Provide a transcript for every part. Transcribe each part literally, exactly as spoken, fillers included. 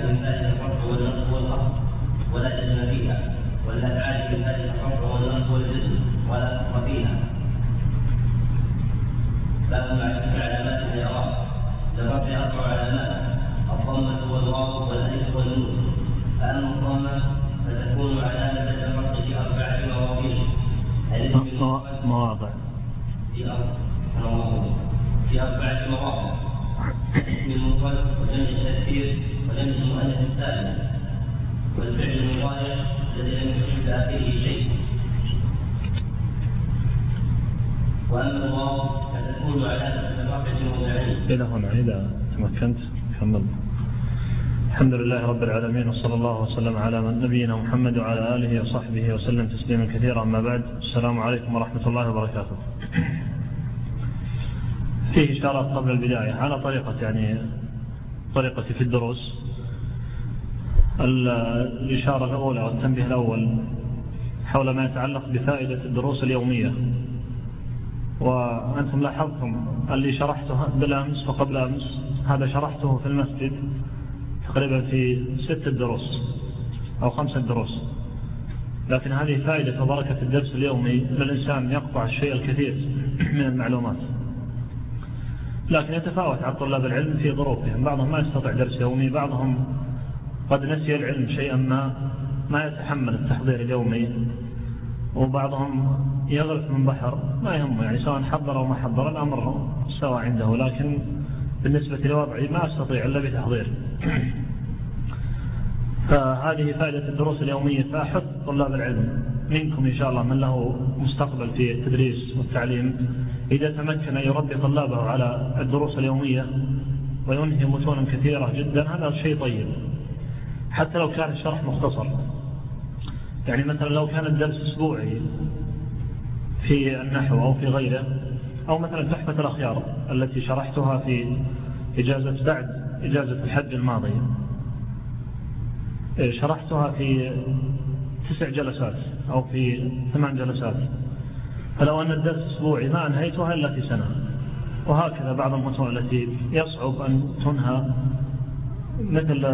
بفائدة الرفع والنصب والخفض ولا جزم فيها، والأفعال بفائدة الرفع والنصب والجزم ولا فخر فيها. باب معرفة علامات الإعراب. للرفع أربع علامات: الضمة والواو والألف والنون. فأما الضمة فتكون علامة الرفع في أربعة مواضع مواضع في أربعة مواضع: اسم المفرد وجمع التذكير وجمع المؤنث الثالث والفعل المضارع الذي لم يكن في آخره شيء. وأما الواو فتكون علامة الرفع في موضعين. إلى هنا إذا تمكنت كمل. الحمد لله رب العالمين، وصلى الله وسلم على نبينا محمد وعلى آله وصحبه وسلم تسليما كثيرا. أما بعد، السلام عليكم ورحمة الله وبركاته. فيه إشارات قبل البداية على طريقة يعني طريقة في الدروس. الإشارة الأولى والتنبيه الأول حول ما يتعلق بفائدة الدروس اليومية. وأنتم لاحظتم اللي شرحته بالأمس وقبل أمس، هذا شرحته في المسجد تقريبا في ستة دروس أو خمسة دروس، لكن هذه فائدة وبركة الدرس اليومي للإنسان يقطع الشيء الكثير من المعلومات. لكن يتفاوت على طلاب العلم في ظروفهم، بعضهم ما يستطيع درس يومي، بعضهم قد نسي العلم شيئا ما ما يتحمل التحضير اليومي، وبعضهم يغرف من بحر ما يهمه، يعني سواء حضر أو ما حضر الأمر سواء عنده. لكن بالنسبة لوضعي ما أستطيع إلا بتحضير. فهذه فائدة الدروس اليومية. فأحث طلاب العلم منكم إن شاء الله من له مستقبل في التدريس والتعليم، إذا تمكن أن يربي طلابه على الدروس اليومية وينهي متونا كثيرة جدا، هذا شيء طيب. حتى لو كان الشرح مختصر، يعني مثلا لو كان الدرس أسبوعي في النحو أو في غيره، أو مثلا تحفة الأخيار التي شرحتها في إجازة بعد إجازة الحج الماضي، شرحتها في تسع جلسات أو في ثمان جلسات، فلو أن الدرس أسبوعي ما أنهيتها إلا في سنة. وهكذا بعض المتون التي يصعب أن تنهى، مثل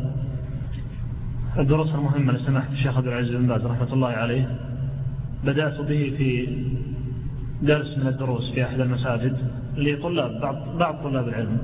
الدروس المهمة لسماحة الشيخ عبد العزيز بن باز رحمة الله عليه، بدأت به في درس من الدروس في أحد المساجد لطلاب بعض, بعض طلاب العلم،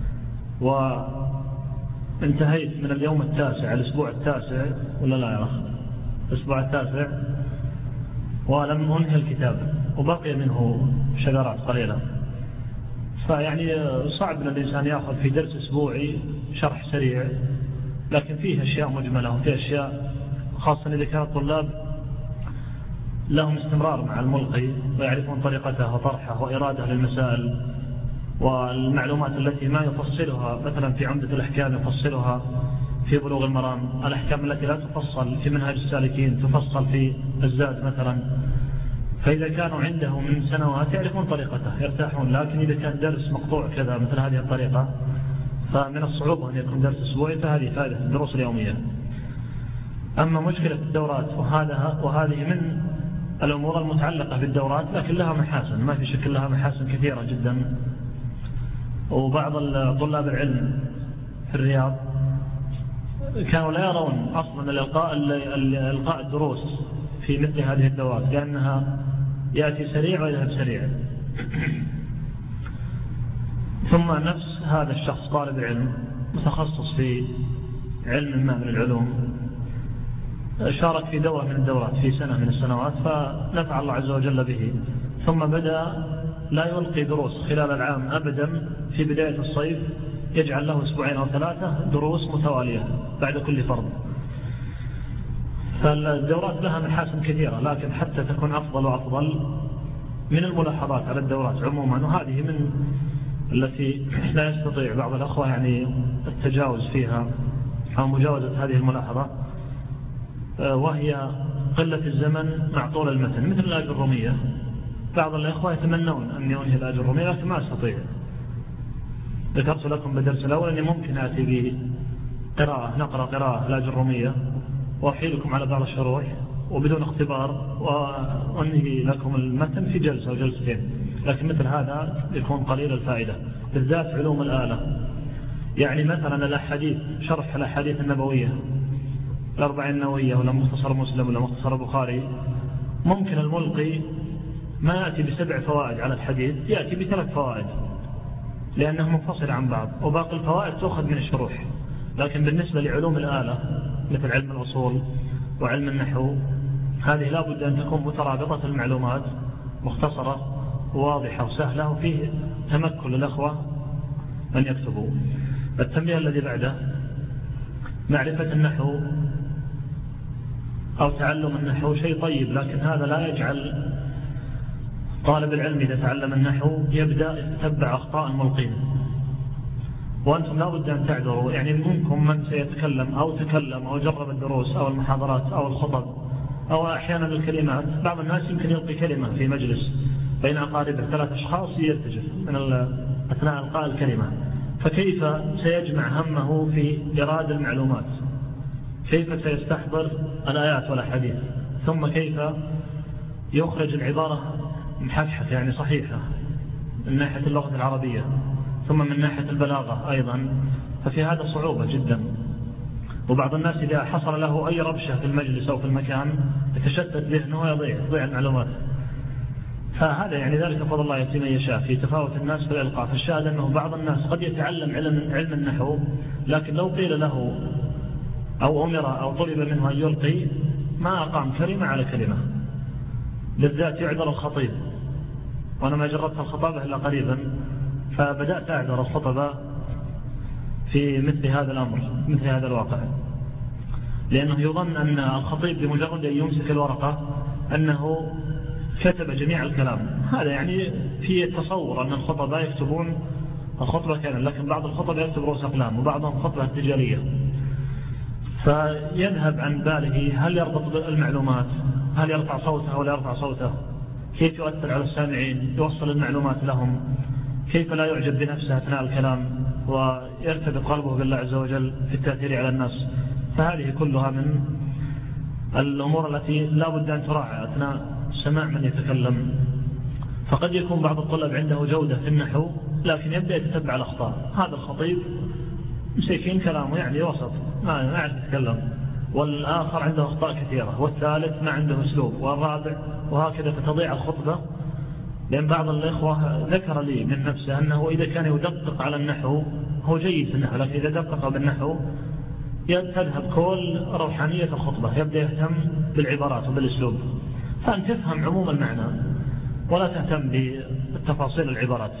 وانتهيت من اليوم التاسع الأسبوع التاسع ولا لا يا أخ الأسبوع التاسع، ولم أنهي الكتاب وبقي منه شجرات قليلة. فيعني صعب أن الإنسان يأخذ في درس أسبوعي شرح سريع، لكن فيه أشياء مجملة وفيه أشياء خاصة إذا كان الطلاب لهم استمرار مع الملقي ويعرفون طريقته وطرحه وإراده للمسائل، والمعلومات التي ما يفصلها مثلا في عمدة الأحكام يفصلها في بلوغ المرام، الأحكام التي لا تفصل في منهج السالكين تفصل في الزاد مثلا. فإذا كانوا عنده من سنوات يعرفون طريقته يرتاحون. لكن إذا كان درس مقطوع كذا مثل هذه الطريقة فمن الصعوبة أن يكون درس أسبوعي، فهذه فائدة الدروس اليومية. أما مشكلة الدورات وهذا وهذه من الأمور المتعلقة بالدورات، لكن لها محاسن، ما في شك لها محاسن كثيرة جدا. وبعض طلاب العلم في الرياض كانوا لا يرون أصلا الإلقاء الإلقاء الدروس في مثل هذه الدورات، لأنها يأتي سريع ويذهب سريع. ثم نفس هذا الشخص طالب علم متخصص في علم ما من العلوم شارك في دورة من الدورات في سنة من السنوات، فنفع الله عز وجل به، ثم بدأ لا يلقي دروس خلال العام أبدا. في بداية الصيف يجعل له أسبوعين أو ثلاثة دروس متوالية بعد كل فرض. فالدورات لها محاسن كثيرة، لكن حتى تكون أفضل وأفضل من الملاحظات على الدورات عموما، وهذه من التي لا يستطيع بعض الأخوة يعني التجاوز فيها أو مجاوزة هذه الملاحظة، وهي قلة الزمن مع طول المتن، مثل الآية الرومية. بعض الأخوة يتمنون أن ينهي الآية الرومية لكن ما أستطيع. ذكرت لكم بالدرس الأول أني ممكن آتي بقراءة نقرأ قراءة الآية الرومية وأحيلكم على بعض الشروح وبدون اختبار وأنهي لكم المتن في جلسة وجلستين، لكن مثل هذا يكون قليل الفائدة، بالذات علوم الآلة. يعني مثلا الأحاديث، شرح الأحاديث النبوية، الأربعين النووية ولا مختصر مسلم ولا مختصر البخاري، ممكن الملقي ما يأتي بسبع فوائد على الحديث، يأتي بثلاث فوائد لأنه منفصل عن بعض، وباقي الفوائد تأخذ من الشروح. لكن بالنسبة لعلوم الآلة مثل علم الأصول وعلم النحو، هذه لا بد أن تكون مترابطة المعلومات، مختصرة وواضحة وسهلة، وفيه تمكن للأخوة أن يكتبوا. التنبيه الذي بعده: معرفة النحو أو تعلم النحو شيء طيب، لكن هذا لا يجعل طالب العلم إذا تعلم النحو يبدأ يتتبع أخطاء الملقين. وأنتم لا بد أن تعذروا، يعني منكم من سيتكلم أو تكلم أو جرب الدروس أو المحاضرات أو الخطب أو أحيانا الكلمات. بعض الناس يمكن يلقي كلمة في مجلس بين أقاربه ثلاث أشخاص يرتجف من أثناء إلقاء الكلمة، فكيف سيجمع همه في إرادة المعلومات؟ كيف سيستحضر الآيات والأحاديث؟ ثم كيف يخرج العبارة محفحة يعني صحيحة من ناحية اللغة العربية، ثم من ناحية البلاغة أيضا؟ ففي هذا صعوبة جدا. وبعض الناس إذا حصل له أي ربشة في المجلس أو في المكان يتشتت ذهنه ويضيع يضيع المعلومات. فهذا يعني ذلك فضل الله يأتي من يشاء في تفاوت الناس في الإلقاء. فالشاهد أنه بعض الناس قد يتعلم علم, علم النحو، لكن لو قيل له أو أمر أو طلب منه أن يلقي ما أقام كلمة على كلمة. بالذات يعذر الخطيب، وأنا ما جربت الخطابة إلا قريبا، فبدأت أعذر الخطبة في مثل هذا الأمر، مثل هذا الواقع، لأنه يظن أن الخطيب بمجرد أن يمسك الورقة أنه كتب جميع الكلام. هذا يعني في تصور أن الخطبة يكتبون الخطبة كامل، لكن بعض الخطبة يكتب رؤوس أقلام وبعضهم خطبة ارتجالية. فيذهب عن باله هل يربط المعلومات، هل يرفع صوته ولا يرفع صوته، كيف يؤثر على السامعين، يوصل المعلومات لهم، كيف لا يعجب بنفسه أثناء الكلام ويرتبط قلبه بالله عز وجل في التأثير على الناس. فهذه كلها من الأمور التي لا بد أن تراعى أثناء سماع من يتكلم. فقد يكون بعض الطلاب عنده جودة في النحو لكن يبدأ يتتبع الأخطاء. هذا الخطيب مسيكين كلامه يعني وسط ما يعرف يتكلم، والآخر عنده أخطاء كثيرة، والثالث ما عنده أسلوب، والرابع، وهكذا فتضيع الخطبة. لأن بعض الإخوة ذكر لي من نفسه أنه إذا كان يدقق على النحو هو جيد في النحو، لكن إذا دقق بالنحو تذهب كل روحانية الخطبة، يبدأ يهتم بالعبارات وبالأسلوب. فأن تفهم عموم المعنى ولا تهتم بالتفاصيل العبارات.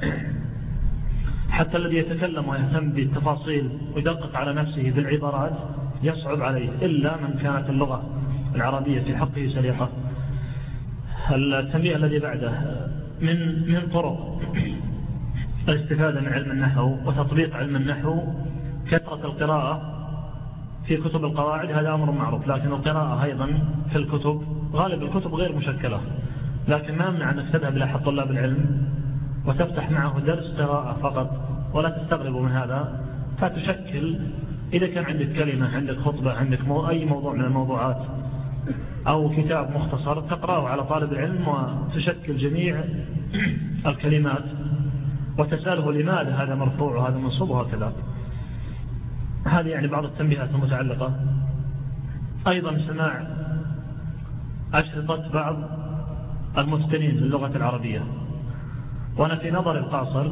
حتى الذي يتكلم ويهتم بالتفاصيل ويدقق على نفسه بالعبارات يصعب عليه، إلا من كانت اللغة العربية في حقه سليقة. التنبيه الذي بعده: من من طرق الاستفادة من علم النحو وتطبيق علم النحو كثرة القراءة في كتب القواعد. هذا أمر معروف، لكن القراءة أيضا في الكتب، غالب الكتب غير مشكلة، لكن ما يمنع أنك تذهب إلى أحد طلاب العلم وتفتح معه درس قراءة فقط، ولا تستغربوا من هذا. فتشكل إذا كان عندك كلمة، عندك خطبة، عندك مو أي موضوع من الموضوعات أو كتاب مختصر تقرأه على طالب العلم وتشكل جميع الكلمات وتسأله لماذا هذا مرفوع وهذا منصوب وهكذا. هذه يعني بعض التنبيهات المتعلقة. أيضا سماع أشرطة بعض المتقنين للغة العربية. وأنا في نظر القاصر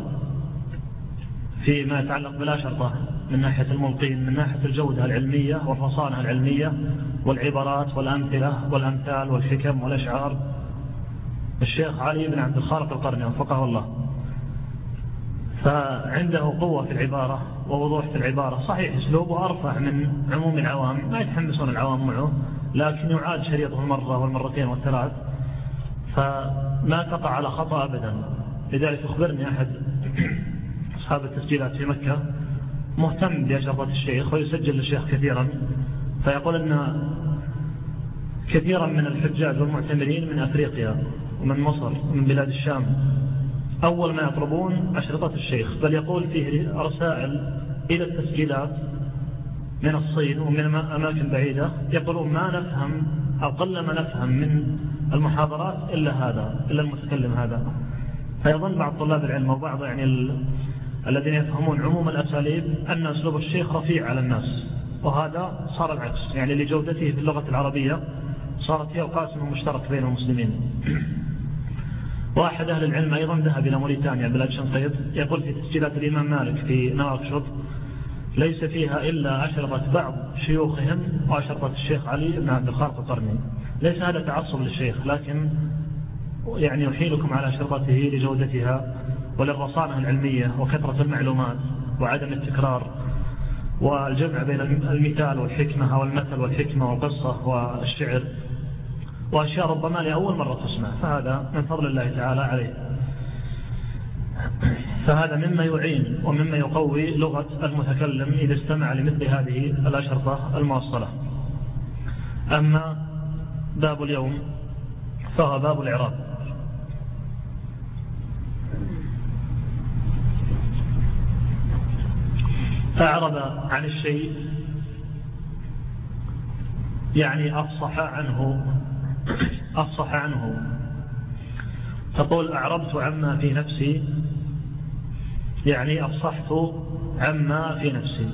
فيما يتعلق بالأشرطة من ناحية الملقين، من ناحية الجودة العلمية والرصانة العلمية والعبارات والأمثلة والأمثال والحكم والأشعار، الشيخ علي بن عبد الخالق القرني وفقه الله، فعنده قوة في العبارة ووضوح في العبارة. صحيح أسلوبه أرفع من عموم العوام، ما يتحمسون العوام معه، لكن يعاد شريطه المرة والمرتين والثلاث، فما تقع على خطأ أبدا. لذلك أخبرني أحد أصحاب التسجيلات في مكة مهتم بأشرطة الشيخ ويسجل للشيخ كثيرا، فيقول أن كثيرا من الحجاج والمعتمرين من أفريقيا ومن مصر ومن بلاد الشام أول ما يطلبون أشرطة الشيخ، بل يقول فيه رسائل إلى التسجيلات من الصين ومن أماكن بعيدة يقولون ما نفهم أو قل ما نفهم من المحاضرات إلا هذا، إلا المتكلم هذا. فيظن بعض طلاب العلم وبعض يعني الذين يفهمون عموم الأساليب أن أسلوب الشيخ رفيع على الناس، وهذا صار العكس، يعني لجودته في اللغة العربية صارت هي القاسم المشترك بين المسلمين. واحد أهل العلم أيضا ذهب إلى موريتانيا بلاد شنقيط، يقول في تسجيلات الإمام مالك في نواكشوط ليس فيها إلا أشرطة بعض شيوخهم وأشرطة الشيخ علي بن عبد الخالق القرني. ليس هذا تعصب للشيخ، لكن يعني يحيلكم على أشرطته لجودتها وللرصانة العلمية وكثرة المعلومات وعدم التكرار والجمع بين المثال والحكمة أو المثل والحكمة والقصة والشعر وأشياء ربما لأول مرة تسمع، فهذا من فضل الله تعالى عليه. فهذا مما يعين ومما يقوي لغة المتكلم إذا استمع لمثل هذه الأشرطة الموصلة. أما باب اليوم فهو باب الإعراب. أعرب عن الشيء يعني أفصح عنه أفصح عنه تقول أعربت عما في نفسي، يعني أفصحت عما في نفسي.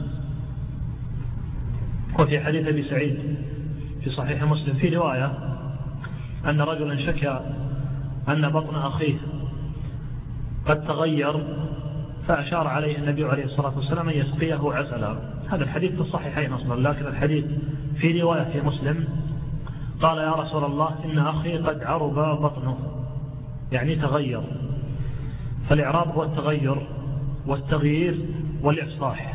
وفي حديث أبي سعيد في صحيح مسلم في رواية أن رجلا شكى أن بطن أخيه قد تغير، فأشار عليه النبي عليه الصلاة والسلام أن يسقيه عسلا. هذا الحديث في الصحيحين أصلا، لكن الحديث في رواية في مسلم قال يا رسول الله إن أخي قد عرب بطنه، يعني تغير. فالإعراب هو التغير والتغيير والإفصاح.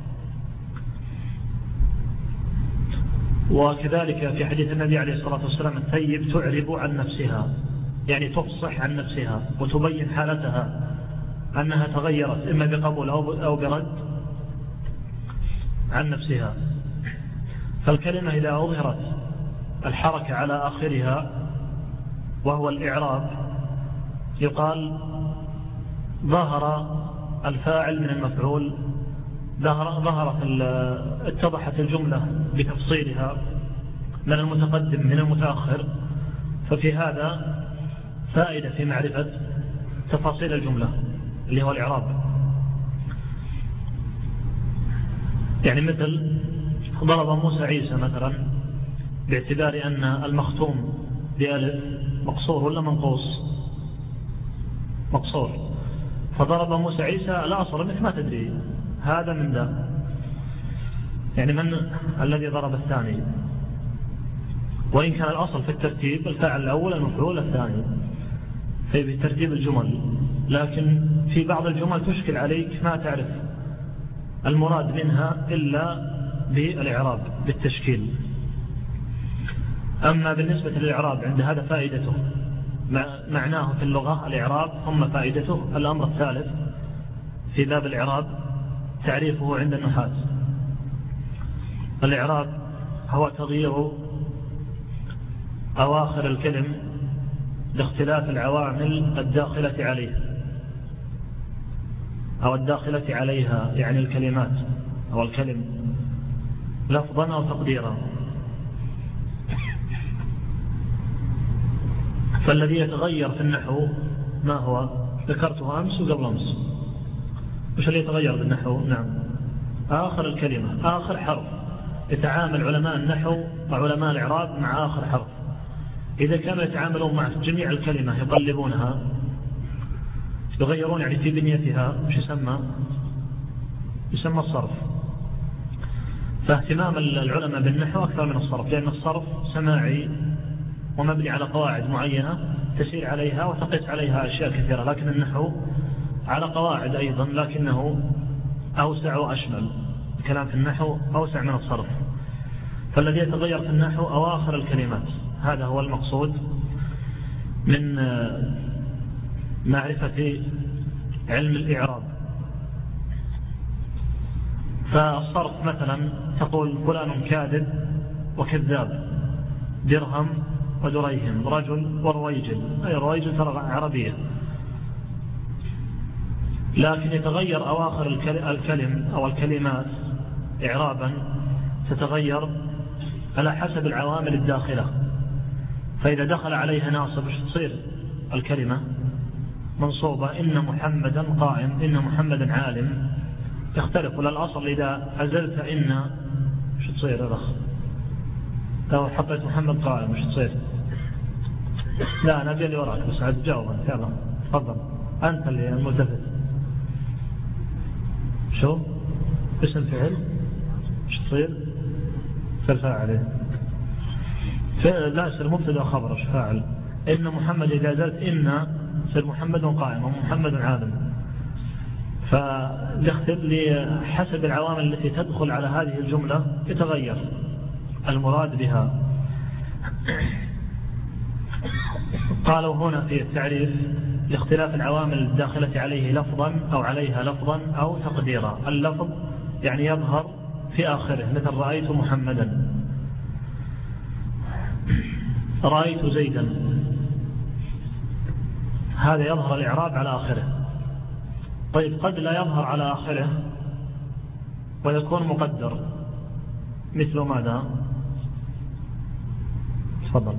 وكذلك في حديث النبي عليه الصلاة والسلام الثيب تعرب عن نفسها، يعني تفصح عن نفسها وتبين حالتها أنها تغيرت إما بقبول أو برد عن نفسها. فالكلمة إذا أظهرت الحركة على آخرها وهو الإعراب يقال ظهر الفاعل من المفعول، ظهرت اتضحت الجملة بتفصيلها من المتقدم من المتأخر. ففي هذا فائدة في معرفة تفاصيل الجملة اللي هو الإعراب. يعني مثل ضرب موسى عيسى مثلا، باعتبار أن المختوم بألف مقصور ولا منقوص؟ مقصور. فضرب موسى عيسى لا أصر مثل ما تدري هذا من ذا، يعني من الذي ضرب الثاني، وإن كان الأصل في الترتيب الفاعل الأول المفعول الثاني في بترتيب الجمل، لكن في بعض الجمل تشكل عليك ما تعرف المراد منها إلا بالإعراب بالتشكيل. أما بالنسبة للإعراب عند هذا فائدته معناه في اللغة الإعراب، ثم فائدته الأمر الثالث في باب الإعراب تعريفه عند النحاة. الإعراب هو تغيير أواخر الكلم لاختلاف العوامل الداخلة عليه أو الداخلة عليها، يعني الكلمات أو الكلم لفظا أو تقديرا. فالذي يتغير في النحو ما هو؟ ذكرته أمس وقبل أمس. وش اللي يتغير بالنحو؟ نعم آخر الكلمة، آخر حرف. يتعامل علماء النحو وعلماء الإعراب مع آخر حرف. إذا كانوا يتعاملون مع جميع الكلمة يقلبونها يغيرون يعني في بنيتها، وش يسمى؟ يسمى الصرف. فاهتمام العلماء بالنحو أكثر من الصرف، لأن الصرف سماعي ومبني على قواعد معينة تسير عليها وتقيس عليها أشياء كثيرة، لكن النحو على قواعد أيضا لكنه أوسع وأشمل. الكلام في النحو أوسع من الصرف. فالذي يتغير في النحو أواخر الكلمات، هذا هو المقصود من معرفة علم الإعراب. فالصرف مثلا تقول فلان كاذب وكذاب، درهم ودريهم، رجل ورويجل، أي رويجل ترى عربية. لكن يتغير أواخر الكلم أو الكلمات إعرابا تتغير على حسب العوامل الداخلة. فإذا دخل عليها ناصب تصير الكلمة منصوبة إن محمدا قائم، إن محمدا عالم، يختلف. ولا الأصل إذا أزلت إن شو تصير يا أخ؟ لو حطيت محمد قائم وش تصير؟ لا أنا أبي اللي وراك بس عاد تجاوب أنت. يلا تفضل أنت اللي الملتفت. شو اسم فعل وش تصير؟ صير فاعل. لا يصير مبتدا وخبر وش فاعل. إن محمد إذا زلت إن صير محمد قائم ومحمد عالم. فحسب العوامل التي تدخل على هذه الجملة يتغير المراد بها. قالوا هنا في التعريف لاختلاف العوامل الداخلة عليه لفظا أو عليها لفظا أو تقديرا. اللفظ يعني يظهر في آخره، مثل رأيت محمدا، رأيت زيدا، هذا يظهر الإعراب على آخره. طيب قد لا يظهر على آخره ويكون مقدر، مثل ماذا؟ تفضل.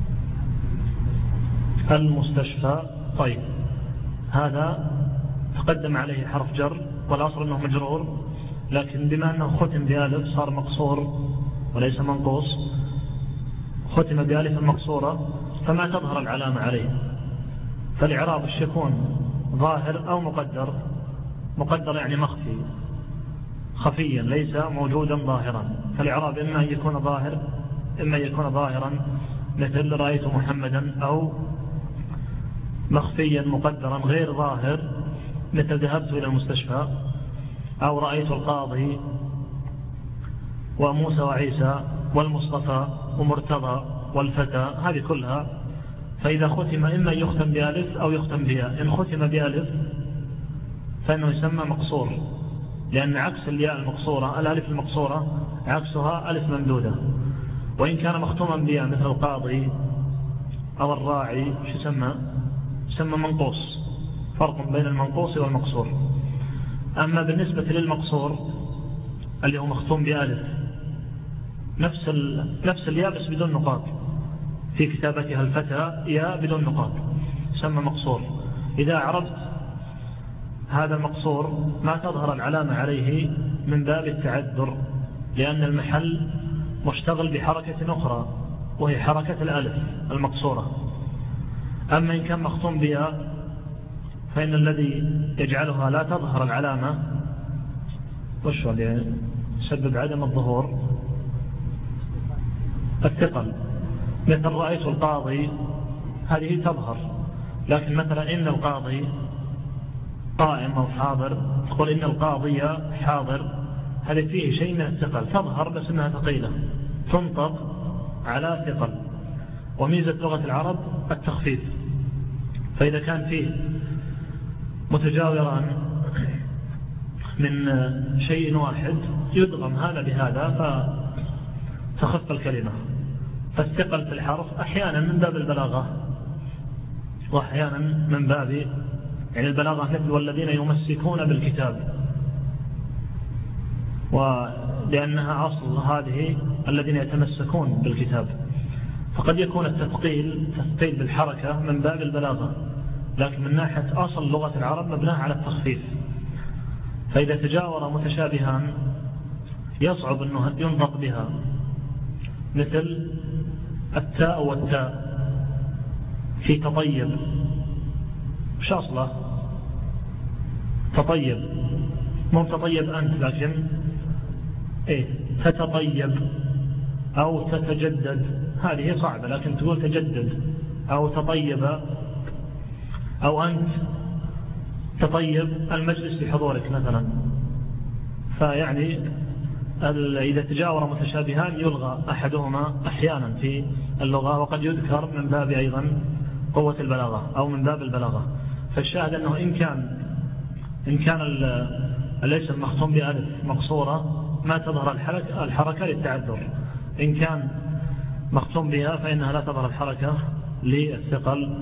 المستشفى. طيب هذا تقدم عليه حرف جر والأصل أنه مجرور، لكن بما أنه ختم بألف صار مقصور وليس منقوص، ختم بألف المقصورة فما تظهر العلامة عليه، فالإعراب يكون ظاهر أو مقدر. مقدر يعني مخفي خفيا ليس موجودا ظاهرا، فالإعراب إما أن يكون ظاهر إما أن يكون ظاهرا مثل رأيت محمدا، أو مخفيا مقدرا غير ظاهر مثل ذهبت إلى المستشفى، أو رأيت القاضي وموسى وعيسى والمصطفى ومرتضى والفتى، هذه كلها. فإذا ختم إما يختم بألف أو يختم بياء. إن ختم بألف فإنه يسمى مقصور، لأن عكس الياء المقصورة الألف المقصورة عكسها ألف ممدودة. وإن كان مختوما بياء مثل القاضي أو الراعي شو يسمى؟ يسمى منقوص. فرق بين المنقوص والمقصور. أما بالنسبة للمقصور اللي هو مختوم بألف نفس نفس الياء بس بدون نقاط، في كتابتها الفتى ياء بدون نقاط، يسمى مقصور. إذا عرفت هذا المقصور ما تظهر العلامة عليه من باب التعذر، لأن المحل مشتغل بحركة أخرى وهي حركة الألف المقصورة. أما إن كان مختوم بها فإن الذي يجعلها لا تظهر العلامة وش هو يعني يسبب عدم الظهور؟ الثقل. مثل رأيت القاضي هذه تظهر، لكن مثلا إن القاضي قائم أو حاضر تقول إن القاضي حاضر، هذا فيه شيء من الثقل، تظهر بس إنها ثقيلة تنطق على ثقل. وميزة لغة العرب التخفيف، فإذا كان فيه متجاوران من شيء واحد يدغم هذا بهذا فتخف الكلمة. فالثقل في الحرف أحيانا من باب البلاغة وأحيانا من باب يعني البلاغة، مثل والذين يمسكون بالكتاب، ولأنها أصل هذه الذين يتمسكون بالكتاب، فقد يكون التثقيل تثقيل بالحركة من باب البلاغة، لكن من ناحية أصل لغة العرب مبناها على التخفيف. فإذا تجاور متشابهان يصعب أنه ينطق بها، مثل التاء والتاء في تطيب، وش أصله؟ تطيب، مو تطيب أنت، لكن إيه تتطيب أو تتجدد، هذه صعبة، لكن تقول تجدد أو تطيب، أو أنت تطيب المجلس بحضورك مثلا. فيعني إذا تجاور متشابهان يلغى أحدهما أحيانا في اللغة، وقد يذكر من باب أيضا قوة البلاغة أو من باب البلاغة. فالشاهد أنه إن كان إن كان الاسم مختوم بألف مقصورة ما تظهر الحركة, الحركة للتعذر، إن كان مختوم بها فإنها لا تظهر الحركة للثقل.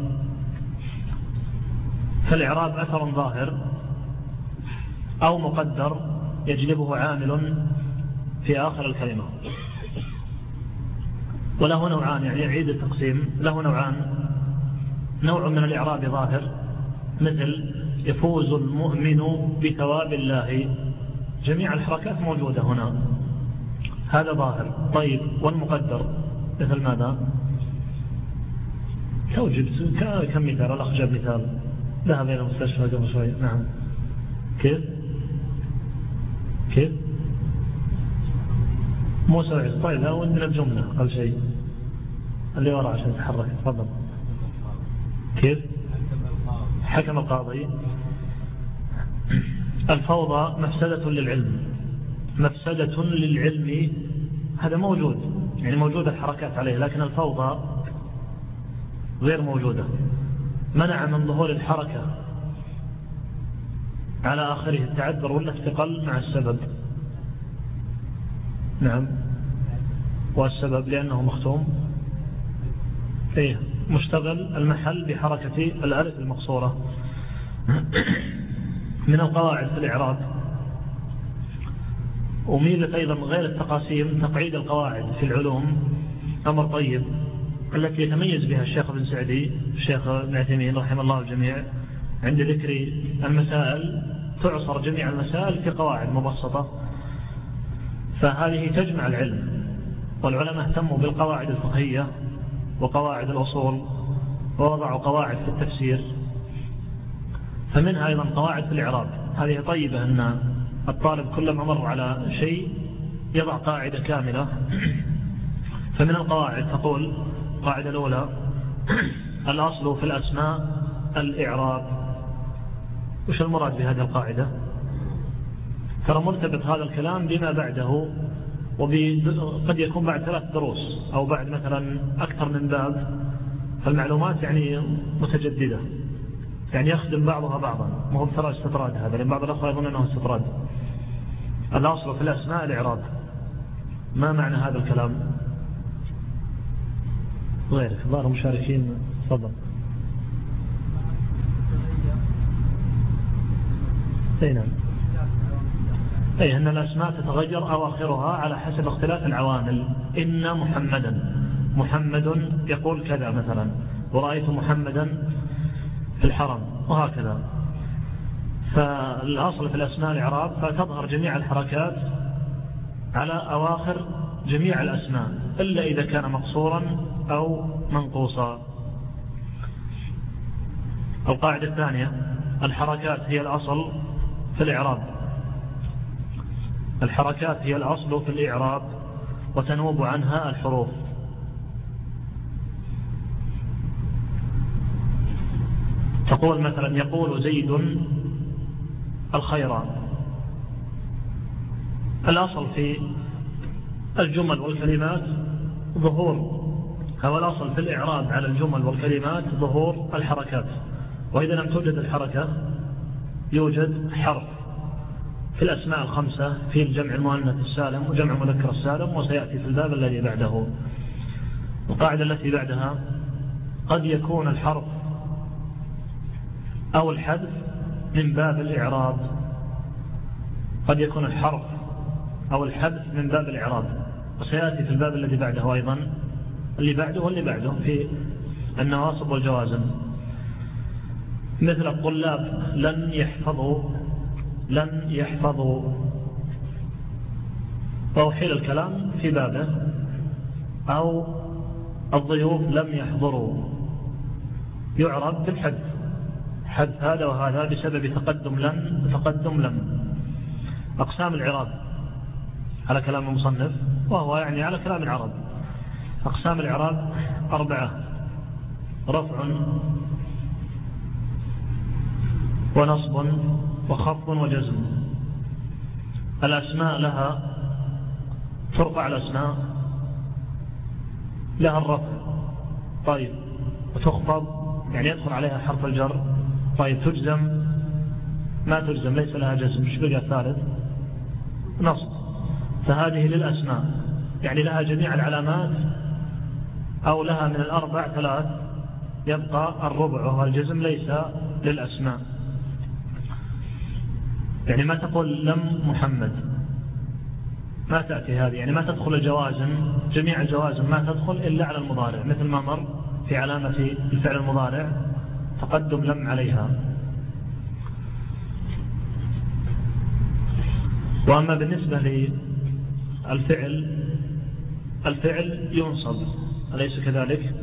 فالإعراب أثر ظاهر أو مقدر يجلبه عامل في آخر الكلمة. وله نوعان، يعني يعيد التقسيم، له نوعان: نوع من الإعراب ظاهر مثل يفوز المؤمن بثواب الله، جميع الحركات موجودة هنا، هذا ظاهر. طيب والمقدر مثل ماذا؟ توجد كم مثال؟ الأخ جاب مثال ذهب إلى المستشفى قبل شوي. نعم. كيف؟ كيف؟ موسى وعيسى. طيب لا عندنا الجملة قبل شيء اللي وراء عشان يتحرك. تفضل. كيف؟ حكم القاضي. الفوضى مفسدة للعلم، مفسدة للعلم، هذا موجود، يعني موجودة الحركات عليه، لكن الفوضى غير موجودة. منع من ظهور الحركة على آخره التعذر ولا استقل مع السبب. نعم. والسبب لأنه مختوم إيه مشتغل المحل بحركة الألف المقصورة. من القواعد في الإعراب وميزة أيضا غير التقاسيم تقعيد القواعد في العلوم أمر طيب، التي يتميز بها الشيخ ابن سعدي الشيخ ابن عثيمين رحمه الله الجميع عند ذكر المسائل، تعصر جميع المسائل في قواعد مبسطة، فهذه تجمع العلم. والعلماء اهتموا بالقواعد الفقهية وقواعد الأصول ووضعوا قواعد في التفسير، فمنها أيضا قواعد في الإعراب. هذه طيبة أن الطالب كلما مر على شيء يضع قاعدة كاملة. فمن القواعد تقول القاعدة الأولى الأصل في الأسماء الإعراب. وش المراد بهذه القاعدة؟ ترى مرتبط هذا الكلام بما بعده، وقد يكون بعد ثلاث دروس أو بعد مثلا أكثر من باب، فالمعلومات يعني متجددة، يعني يخدم بعضها بعضا، ما هو ترى استطراد هذا، لأن بعض الأخوة يظن أنه استطراد. الأصل في الأسماء الإعراب. ما معنى هذا الكلام؟ غيرك ظاهر مشاركين. تفضل. أي نعم. أي أن الأسماء تتغير أواخرها على حسب اختلاف العوامل. إن محمدا، محمد يقول كذا مثلا، ورأيت محمدا في الحرم، وهكذا. فالأصل في الأسماء الإعراب فتظهر جميع الحركات على أواخر جميع الأسماء إلا إذا كان مقصورا أو منقوصا. القاعدة الثانية الحركات هي الأصل في الإعراب. الحركات هي الأصل في الإعراب وتنوب عنها الحروف. تقول مثلا يقول زيد الخير. الأصل في الجمل والكلمات ظهور، هو الأصل في الإعراب على الجمل والكلمات ظهور الحركات، وإذا لم توجد الحركة يوجد حرف في الأسماء الخمسة في الجمع المؤنث السالم وجمع مذكر السالم، وسيأتي في الباب الذي بعده. القاعدة التي بعدها قد يكون الحرف أو الحذف من باب الإعراب، قد يكون الحرف أو الحذف من باب الإعراب، وسيأتي في الباب الذي بعده أيضا اللي بعده واللي بعده في النواصب والجوازم. مثل الطلاب لن يحفظوا، لن يحفظوا، فأحيل الكلام في بابه. أو الضيوف لم يحضروا، يعرب بالحذف، حذف هذا وهذا بسبب تقدم لن وتقدم لم. أقسام الإعراب على كلام المصنف، وهو يعني على كلام العرب. أقسام الإعراب أربعة: رفع ونصب وخفض وجزم. الأسماء لها ترفع، الأسماء لها الرفع، طيب، وتخفض يعني يدخل عليها حرف الجر، طيب، تجزم ما تجزم ليس لها جزم، مش بقى الثالث نصب. فهذه للأسماء يعني لها جميع العلامات، أو لها من الأربع ثلاث، يبقى الربع وهو الجزم ليس للأسماء. يعني ما تقول لم محمد، ما تأتي هذه، يعني ما تدخل الجوازم، جميع الجوازم ما تدخل إلا على المضارع، مثل ما مر في علامة الفعل المضارع تقدم لم عليها. وأما بالنسبة للفعل، الفعل ينصب أليس كذلك؟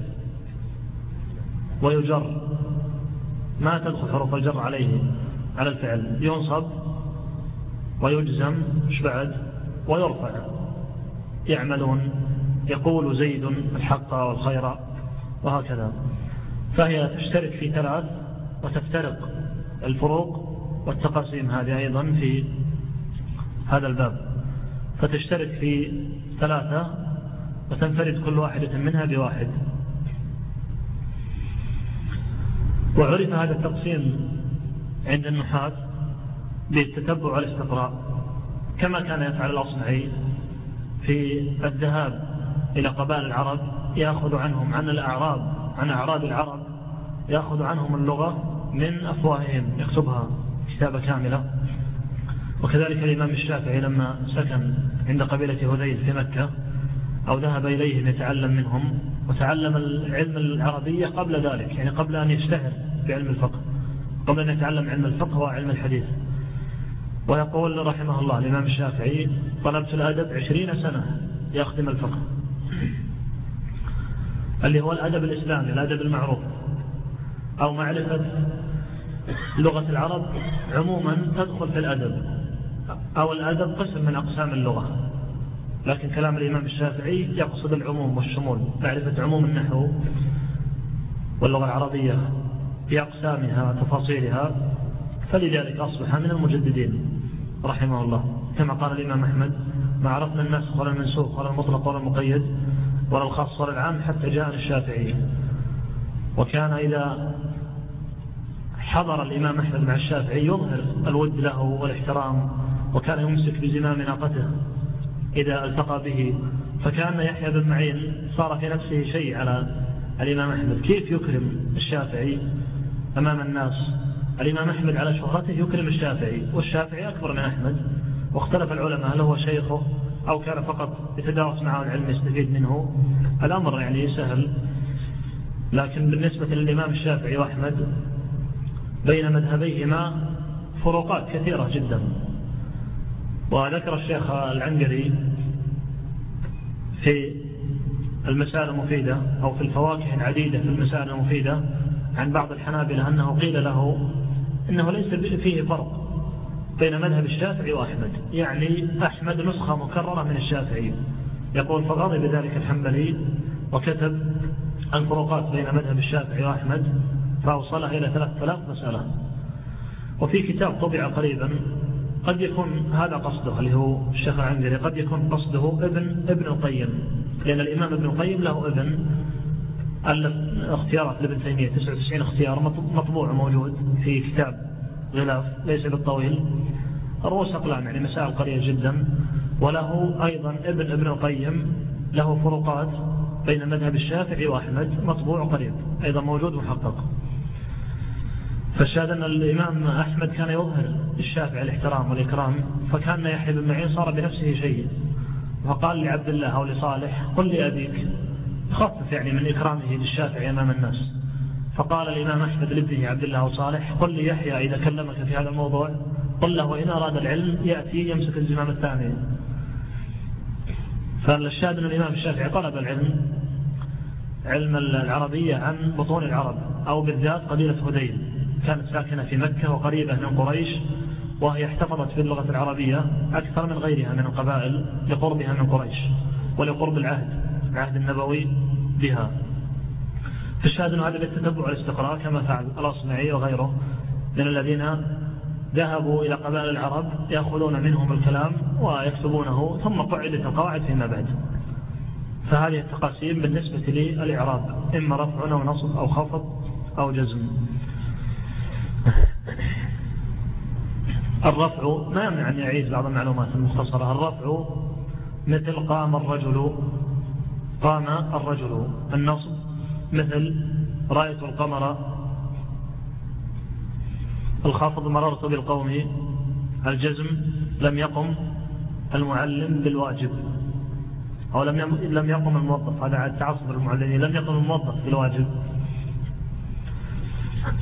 ويجر، ما تدخل حروف الجر عليه على الفعل، ينصب ويجزم إيش بعد ويرفع. يعملون، يقول زيد الحق والخير، وهكذا. فهي تشترك في ثلاث وتفترق الفروق والتقاسيم هذه أيضا في هذا الباب، فتشترك في ثلاثة وتنفرد كل واحدة منها بواحد. وعرف هذا التقسيم عند النحاة بالتتبع والاستقراء، كما كان يفعل الأصمعي في الذهاب إلى قبائل العرب، يأخذ عنهم عن الأعراب عن أعراب العرب، يأخذ عنهم اللغة من أفواههم، يكتبها كتابة كاملة. وكذلك الإمام الشافعي لما سكن عند قبيلة هذيل في مكة، أو ذهب إليهم يتعلم منهم، وتعلم العلم العربية قبل ذلك، يعني قبل أن يشتهر بعلم الفقه، قبل أن يتعلم علم الفقه وعلم الحديث. ويقول رحمه الله الإمام الشافعي: طلبت الأدب عشرين سنة يخدم الفقه، اللي هو الأدب الإسلامي، الأدب المعروف، أو معرفة لغة العرب عموما تدخل في الأدب، أو الأدب قسم من أقسام اللغة، لكن كلام الإمام الشافعي يقصد العموم والشمول، معرفة عموم النحو واللغة العربية بأقسامها وتفاصيلها. فلذلك أصبح من المجددين رحمه الله، كما قال الإمام أحمد: ما عرفنا الناسخ ولا المنسوخ ولا المطلق ولا المقيد ولا الخاص ولا العام حتى جاءنا الشافعي. وكان إذا حضر الإمام أحمد مع الشافعي يظهر الود له والاحترام، وكان يمسك بزمام ناقته إذا التقى به. فكان يحيى بن معين صار في نفسه شيء على الإمام أحمد، كيف يكرم الشافعي أمام الناس. الإمام أحمد على شهرته يكرم الشافعي، والشافعي أكبر من أحمد، واختلف العلماء هل هو شيخه أو كان فقط يتدارس معه العلم يستفيد منه. الأمر يعني سهل، لكن بالنسبة للإمام الشافعي وأحمد بين مذهبيهما فروقات كثيرة جدا. وذكر الشيخ العنقري في المسائل المفيدة، أو في الفواكه العديدة في المسائل المفيدة، عن بعض الحنابلة أنه قيل له إنه ليس فيه فرق بين مذهب الشافعي وأحمد، يعني أحمد نسخة مكررة من الشافعي. يقول: فغضب ذلك الحنبلي وكتب الفروقات بين مذهب الشافعي وأحمد، فأوصلها إلى ثلاث ثلاث مسألة. وفي كتاب طبع قريبا قد يكون هذا قصده، اللي هو الشيخ العنقري، قد يكون قصده ابن ابن القيم، لأن الإمام ابن القيم له ابن ألف اختيارات لابن تيمية، تسعة وتسعين اختيار مطبوع موجود في كتاب غلاف ليس بالطويل، رؤوس أقلام، يعني مسائل قليلة جدا. وله أيضا ابن ابن القيم له فروقات بين مذهب الشافعي وأحمد، مطبوع قريب أيضا موجود محقق. فالشاهد أن الإمام أحمد كان يظهر الشافعي الاحترام والإكرام، فكان يحيى بن معين صار بنفسه شيء، فقال لعبد الله أو لصالح: قل لي أبيك، خفف يعني من إكرامه للشافعي أمام الناس. فقال الإمام أحمد لابنه عبد الله وصالح: قل لي يحيى إذا كلمك في هذا الموضوع قل له وإن أراد العلم يأتي يمسك الزمام الثاني. فالشاهد أن الإمام الشافعي طلب العلم علم العربية عن بطون العرب، أو بالذات قبيلة هذيل، كانت ساكنة في مكة وقريبة من قريش، وهي احتفظت باللغة العربية أكثر من غيرها من القبائل لقربها من قريش ولقرب العهد العهد النبوي بها. فالشاهد أن هذا بالتتبع والاستقراء كما فعل الأصمعي وغيره من الذين ذهبوا إلى قبائل العرب يأخذون منهم الكلام ويكتبونه، ثم قعدت القواعد فيما بعد. فهذه التقاسيم بالنسبة للإعراب، إما رفع أو نصب أو خفض أو جزم. الرفع ما يمنع أن يعيد بعض المعلومات المختصرة. الرفع مثل قام الرجل، قام الرجل. النصب مثل رأيت القمر. الخافض مررت بالقوم. الجزم لم يقم المعلم بالواجب، أو لم يقم الموظف، هذا عاد تعصب المعلمين، لم يقم الموظف بالواجب.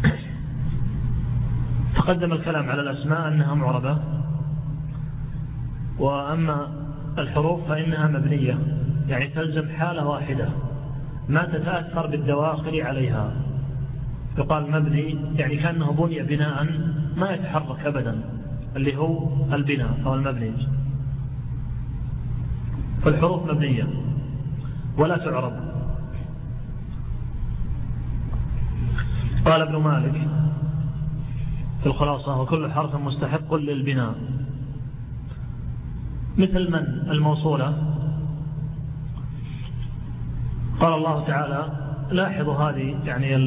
تقدم الكلام على الأسماء أنها معربة، وأما الحروف فإنها مبنية، يعني تلزم حالة واحدة ما تتأثر بالدواخل عليها. يقال مبني يعني كأنه بني بناء ما يتحرك أبدا، اللي هو البناء أو المبني. فالحروف مبنية ولا تعرب. قال ابن مالك في الخلاصة: وكل حرف مستحق للبناء، مثل من الموصولة. قال الله تعالى: لاحظوا هذه يعني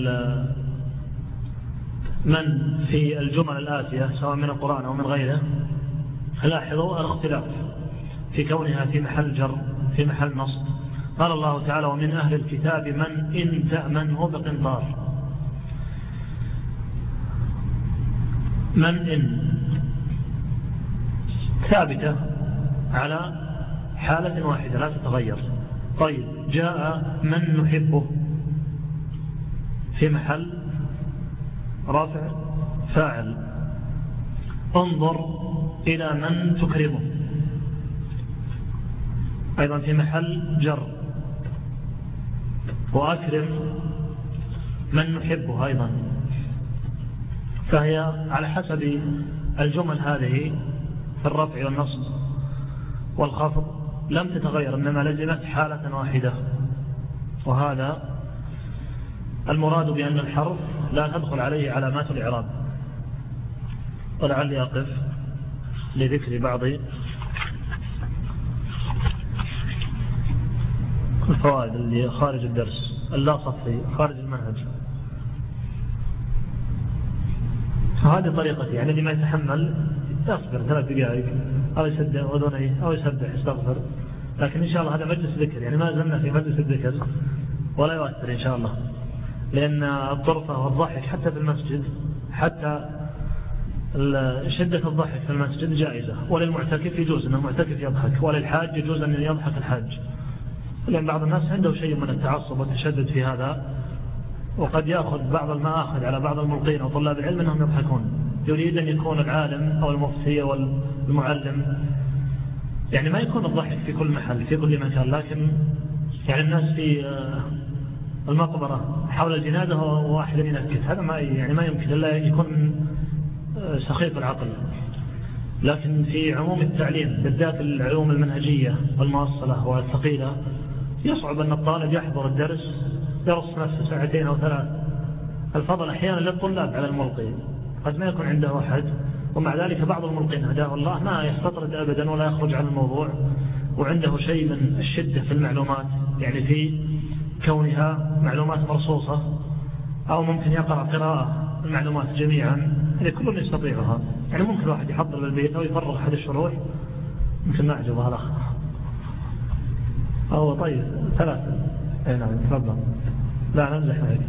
من في الجمل الآتية سواء من القرآن أو من غيره، لاحظوا الاختلاف في كونها في محل جر في محل نصب. قال الله تعالى: ومن أهل الكتاب من إن تأمنه بقنطار. من إن ثابتة على حالة واحدة لا تتغير. طيب، جاء من نحبه في محل رافع فاعل. انظر إلى من تكرمه أيضا في محل جر. وأكرم من نحبه أيضا. فهي على حسب الجمل هذه في الرفع والنصب والخفض لم تتغير، إنما لزمت حالة واحدة. وهذا المراد بأن الحرف لا تدخل عليه علامات الإعراب. ولعلي أقف لذكر بعض الفوائد اللي خارج الدرس، اللا صفي خارج المنهج. هذه طريقتي، يعني اللي ما يتحمل يصبر ثلاث دقائق أو يسد أذنيه أو يسبح يستغفر. لكن إن شاء الله هذا مجلس ذكر، يعني ما زلنا في مجلس الذكر ولا يؤثر إن شاء الله، لأن الطرفة والضحك حتى في المسجد، حتى شدة الضحك في المسجد جائزة. وللمعتكف يجوز أن المعتكف يضحك، وللحاج يجوز أن يضحك الحاج، لأن بعض الناس عنده شيء من التعصب والتشدد في هذا، وقد يأخذ بعض المآخذ على بعض الملقين وطلاب العلم أنهم يضحكون. يريد أن يكون العالم أو المفتي أو المعلم يعني ما يكون الضحك في كل محل في كل مكان، لكن يعني الناس في المقبرة حول الجنازة وواحد ينكت، هذا ما يعني ما يمكن إلا يكون سخيف العقل. لكن في عموم التعليم بالذات العلوم المنهجية والموصلة والثقيلة يصعب أن الطالب يحضر الدرس درس نفسه ساعتين أو ثلاث. الفضل أحيانا للطلاب على الملقي، قد ما يكون عنده أحد، ومع ذلك بعض الملقين هداه الله ما يستطرد أبدا ولا يخرج عن الموضوع، وعنده شيء من الشدة في المعلومات، يعني في كونها معلومات مرصوصة، أو ممكن يقرأ قراءة المعلومات جميعا، يعني كل يستطيعها. يعني ممكن واحد يحضر بالبيت أو يفرغ أحد الشروح، ممكن نعجب هذا أو طيب ثلاثة. أي نعم تفضل. لا نمزح معك.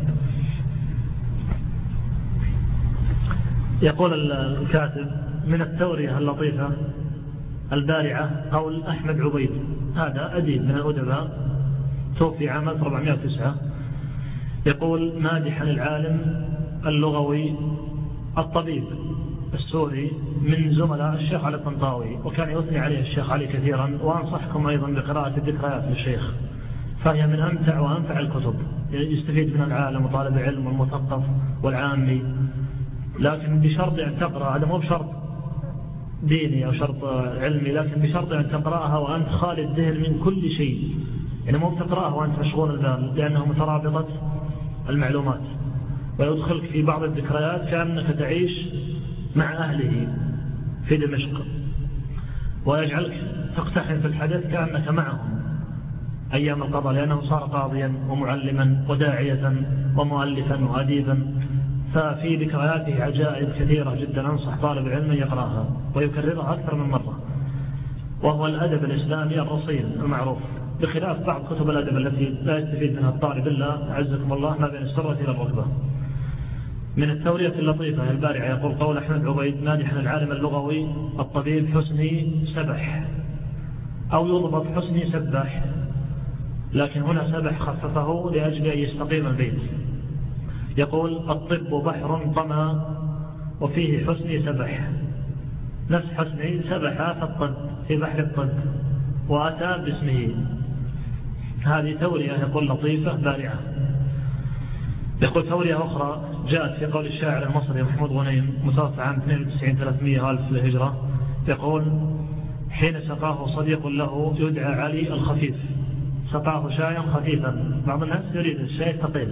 يقول الكاتب: من التورية اللطيفة البارعة قول أحمد عبيد، هذا أديب من الأدباء توفي عام ألف وأربعمائة وتسعة، يقول مادحا العالم اللغوي الطبيب السوري من زملاء الشيخ علي الطنطاوي، وكان يثني عليه الشيخ علي كثيرا. وأنصحكم أيضا بقراءة الذكريات للشيخ، فهي من أمتع وأنفع الكتب، يستفيد من العالم وطالب العلم والمثقف والعامي، لكن بشرط أن تقرأ. هذا مو بشرط ديني أو شرط علمي، لكن بشرط أن تقرأها وأنت خالي الذهن من كل شيء، يعني مو بتقرأها وأنت مشغول البال، لأنه مترابطة المعلومات، ويدخلك في بعض الذكريات كأنك تعيش مع أهله في دمشق، ويجعلك تقتحم في الحدث كأنك معهم أيام القضاء، لأنه صار قاضيا ومعلما وداعية ومؤلفا وأديبا. ففي ذكرياته عجائب كثيرة جدا، أنصح طالب علم يقرأها ويكررها أكثر من مرة. وهو الأدب الإسلامي الرصين المعروف، بخلاف بعض كتب الأدب التي لا يستفيد منها الطالب إلا عزكم الله ما بين السرة إلى الركبة. من التورية اللطيفة البارعة يقول قول أحمد عبيد مادحا العالم اللغوي الطبيب حسني سبح، أو يضبط حسني سبح، لكن هنا سبح خففه لأجل أن يستقيم البيت. يقول الطب بحر طمى وفيه حسني سبح، نفس حسني سبح فالطب، في بحر الطب وأتى باسمه. هذه تورية يقول لطيفة بارعة. يقول تورية أخرى جاءت في قول الشاعر المصري محمود غنيم متوفى عام اثنين وتسعين وثلاثمائة ألف للهجرة، يقول: حين سقاه صديق له يدعى علي الخفيف، سقاه شايا خفيفا. بعض الناس يريد الشاي الثقيل،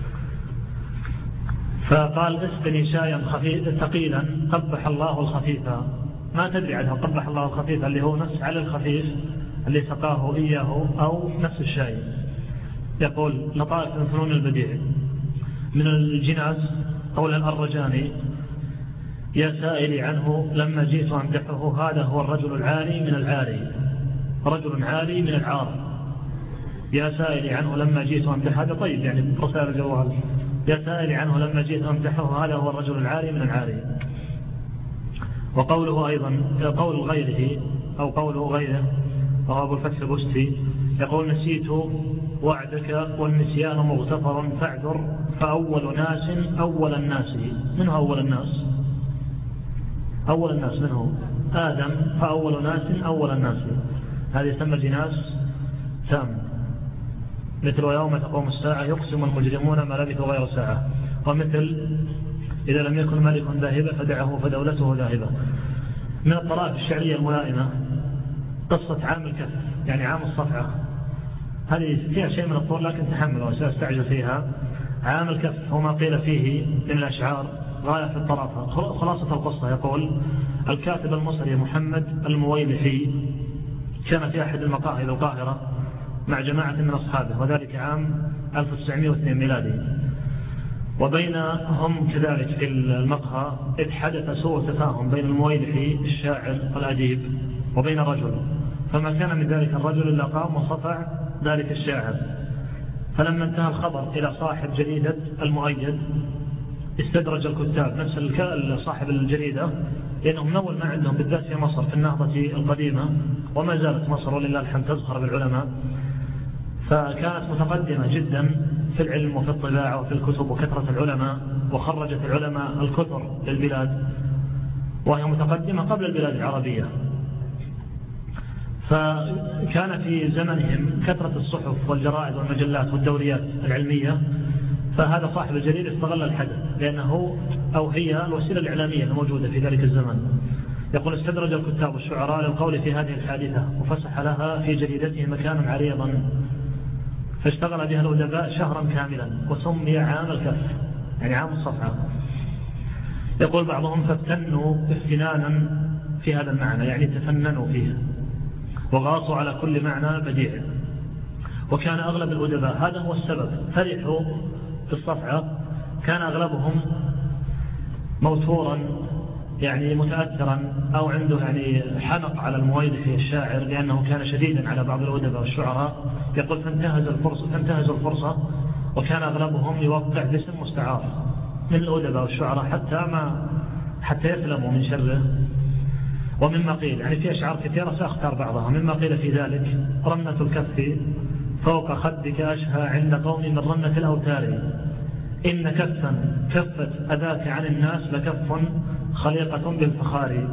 فقال: اسقني شايا ثقيلا قبح الله الخفيفة. ما تدري عنه قبح الله الخفيف اللي هو نفس على الخفيف اللي سقاه إياه أو نفس الشاي. يقول: لطائف من فنون البديع. من الجناس قول الأرجاني: يا سائلي عنه لما جئت أمدحه، هذا هو الرجل العالي من العالي، رجل عالي من العار. يا سائلي عنه لما جئت أمدحه، هذا طيب يعني رسائل الجوال. يا سائلي عنه لما جئت أمدحه، هذا هو الرجل العالي من العالي. وقوله أيضا قول غيره أو قوله غيره وهو أبو الفتح البستي يقول: نسيت وعدك والنسيان مغتفر فاعذر، فأول ناس أول الناس. من هو أول الناس؟ أول الناس منه آدم، فأول ناس أول الناس. هذا يسمى جناس تام. مثل: ويوم تقوم الساعة يقسم المجرمون ما لبثوا غير ساعة. ومثل: إذا لم يكن ملك ذاهبا فدعه فدولته ذاهبة. من الطرائف الشعرية الملائمة قصة عام الكف، يعني عام الصفعة. هذه فيها شيء من الطول لكن تحمل وسأستعجل فيها. عام الكف هو ما قيل فيه من الأشعار غاية في الطرافة. خلاصة القصة يقول: الكاتب المصري محمد المويلحي كان في أحد المقاهي بالقاهرة مع جماعة من أصحابه، وذلك عام ألف وتسعمائة واثنين ميلادي. وبينهم كذلك في المقهى إذ حدث سوء تفاهم بين المويلحي الشاعر الأديب وبين رجل، فما كان من ذلك الرجل إلا قام وصفع ذلك الشاعر. فلما انتهى الخبر إلى صاحب جريدة المؤيد استدرج الكتاب نفس صاحب الجريدة، لأنهم من أول ما عندهم بالذات في مصر في النهضة القديمة، وما زالت مصر ولله الحمد تزخر بالعلماء، فكانت متقدمة جدا في العلم وفي الطباعة وفي الكتب وكثرة العلماء، وخرجت العلماء الكثر للبلاد، وهي متقدمة قبل البلاد العربية. فكان في زمنهم كثرة الصحف والجرائد والمجلات والدوريات العلمية، فهذا صاحب الجريدة استغل الحدث لأنه أو هي الوسيلة الإعلامية الموجودة في ذلك الزمن. يقول: استدرج الكتاب والشعراء للقول في هذه الحادثة وفسح لها في جريدته مكانا عريضا، فاشتغل بها الأدباء شهرا كاملا وسمي عام الكف، يعني عام الصفعة. يقول بعضهم: فافتنوا افتنانا في هذا المعنى، يعني تفننوا فيه وغاصوا على كل معنى بديع. وكان أغلب الأدباء هذا هو السبب فرحوا في الصفعة، كان أغلبهم موتورا يعني متأثرا أو عنده يعني حنق على المويلحي الشاعر لأنه كان شديدا على بعض الأدباء والشعراء. يقول: فانتهز الفرصة, فانتهز الفرصة وكان أغلبهم يوقع باسم مستعار من الأدباء والشعراء حتى ما حتى يسلموا من شره. ومما قيل يعني في أشعار كثيرة سأختار بعضها، مما قيل في ذلك: رنة الكف فوق خدك أشهى عند قوم من رنة الأوتار، إن كفا كفت أذاك عن الناس لكف خليقة بالفخار،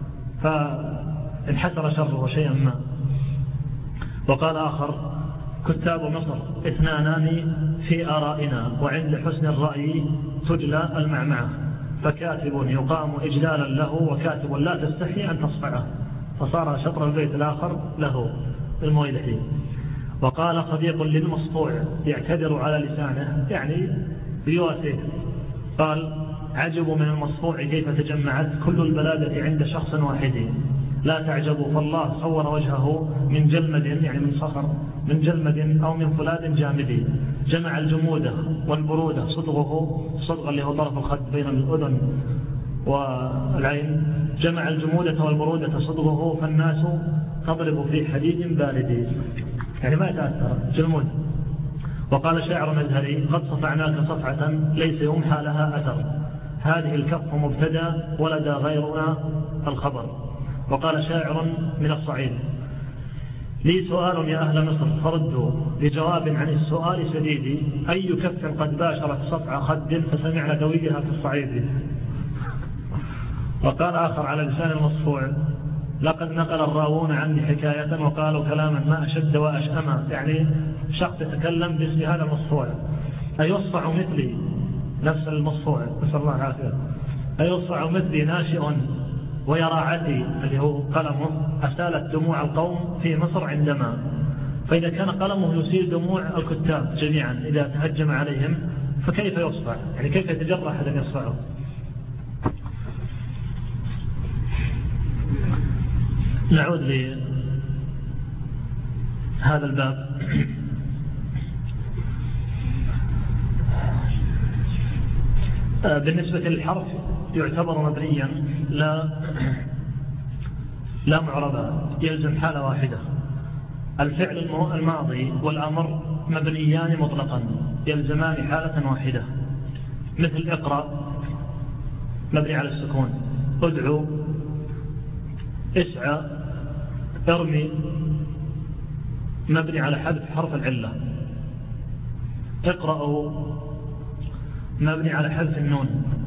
فانحسر شره شيئا ما. وقال آخر: كتاب مصر اثنانان في آرائنا، وعند حسن الرأي تجلى المعمعة، فكاتب يقام إجلالا له وكاتب لا تستحي أن تصفعه، فصار شطر البيت الآخر له المويلحي. وقال صديق للمصطوع يعتذر على لسانه يعني بيواسيه، قال: عجب من المصفوع كيف تجمعت كل البلادة عند شخص واحد، لا تعجبوا فالله صور وجهه من جلمد يعني من صخر من جلمد أو من فلاد جامد، جمع الجمودة والبرودة صدغه صدغ اللي هو طرف الخد بين الأذن والعين، جمع الجمودة والبرودة صدغه فالناس تضرب في حديد بارد، يعني ما يتأثر جلمود. وقال شاعر مزهري: قد صفعناك صفعة ليس يمحى لها أثر، هذه الكف مبتدا ولدى غيرنا الخبر. وقال شاعر من الصعيد: لي سؤال يا أهل مصر فردوا بجواب عن السؤال سديدي، أي كف قد باشرت صفع خد فسمعنا دويها في الصعيد. وقال آخر على لسان المصفوع: لقد نقل الراوون عني حكاية وقالوا كلاما ما أشد وأشأما، يعني شخص يتكلم باسم هذا المصفوع. أيصفع مثلي نفس المصفوع نسأل الله العافية، أيصفع مثلي ناشئ ويراعتي اللي هو قلمه أسالت دموع القوم في مصر عندما، فإذا كان قلمه يسيل دموع الكتاب جميعا إذا تهجم عليهم فكيف يصفع؟ يعني كيف يتجرأ أحد أن يصفعه؟ نعود لهذا الباب. بالنسبة للحرف يعتبر مبنيا لا لا معربا، يلزم حالة واحدة. الفعل الماضي والأمر مبنيان مطلقا يلزمان حالة واحدة، مثل اقرأ مبني على السكون، ادعو، اسعى، ارمي مبني على حذف حرف العلة، اقرأوا مبني على حذف النون،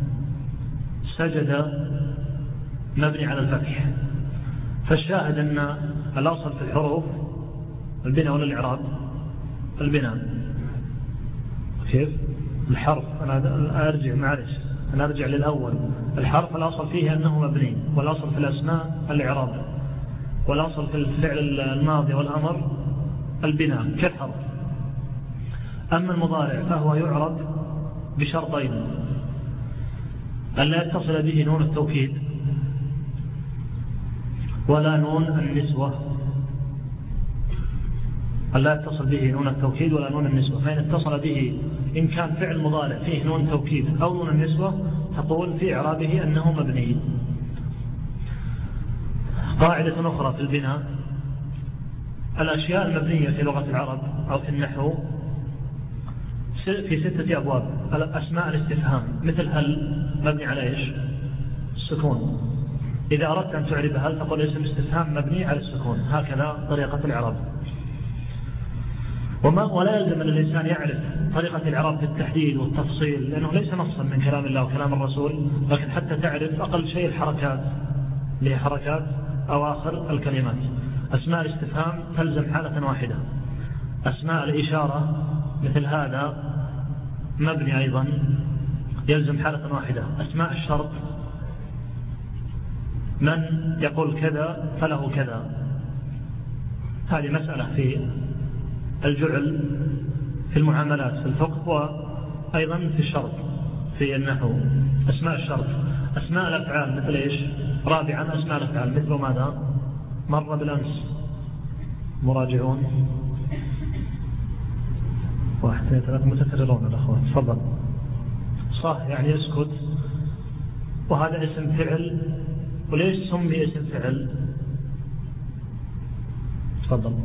سجد مبني على الفتح. فالشاهد أن الأصل في الحروف البناء ولا الإعراب؟ البناء. كيف؟ الحرف أنا أرجع معلش أنا أرجع للأول. الحرف الأصل فيه أنه مبني، والأصل في الأسماء الإعراب، والأصل في الفعل الماضي والأمر البناء كالحرف. أما المضارع فهو يعرب بشرطين: أن لا يتصل به نون التوكيد ولا نون النسوة، أن لا يتصل به نون التوكيد ولا نون النسوة. فإن اتصل به إن كان فعل مضارع فيه نون توكيد أو نون النسوة تقول في إعرابه أنه مبني. قاعدة أخرى في البناء: الأشياء المبنية في لغة العرب أو في النحو في ستة أبواب. أسماء الاستفهام مثل هل مبني على إيش؟ السكون. إذا أردت أن تعرب هل تقول اسم استفهام مبني على السكون، هكذا طريقة الإعراب. وما ولا يلزم أن الإنسان يعرف طريقة الإعراب في التحديد والتفصيل، لأنه ليس نصا من كلام الله وكلام الرسول، لكن حتى تعرف أقل شيء الحركات اللي هي حركات أواخر الكلمات. أسماء الاستفهام تلزم حالة واحدة. أسماء الإشارة مثل هذا مبني أيضا يلزم حالة واحدة. أسماء الشرط من يقول كذا فله كذا، هذه مسألة في الجعل في المعاملات في الفقه وأيضا في الشرط في النحو. أسماء الشرط. أسماء الأفعال مثل إيش؟ رابعا أسماء الأفعال مثل ماذا؟ مر بالأمس، مراجعون، واحد اثنين ثلاثة متكررون الأخوات. تفضل. صح يعني يسكت، وهذا اسم فعل. وليش سمي اسم فعل؟ تفضل.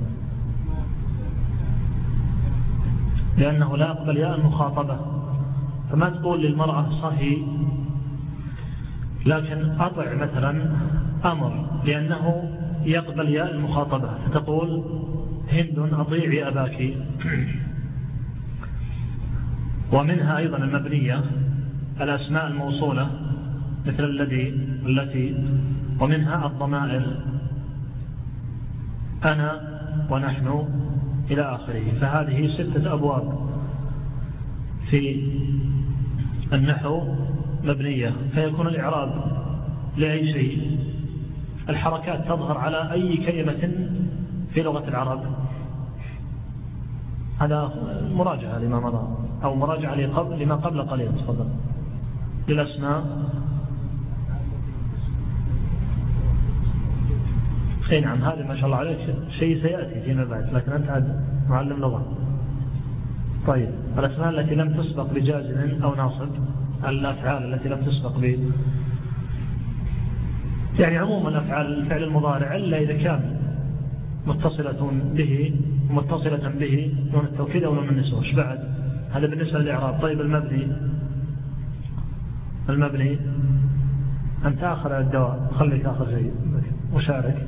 لأنه لا يقبل ياء المخاطبة، فما تقول للمرأة صهي لكن أطع مثلا أمر، لأنه يقبل ياء المخاطبة، فتقول هند أطيعي أباك. ومنها أيضا المبنية الأسماء الموصولة مثل الذي التي، ومنها الضمائر أنا ونحن إلى آخره. فهذه ستة أبواب في النحو مبنية، فيكون الإعراب لأي شيء. الحركات تظهر على أي كلمة في لغة العرب. هذا مراجعة لما مضى أو مراجعة لما قبل قليل. تفضل. للأسماء. اي نعم، هذا ما شاء الله عليك شيء سيأتي فيما بعد، لكن أنت عاد معلم لغة. طيب، الأسماء التي لم تسبق بجازم أو ناصب، الأفعال التي لم تسبق ب يعني عموما الأفعال الفعل المضارع إلا إذا كان متصلة به متصلة به نون التوكيد أو نون النسوة. ايش بعد؟ هذا بالنسبة للإعراب. طيب المبني المبني أنت آخر الدواء، خليك آخر شيء مشارك.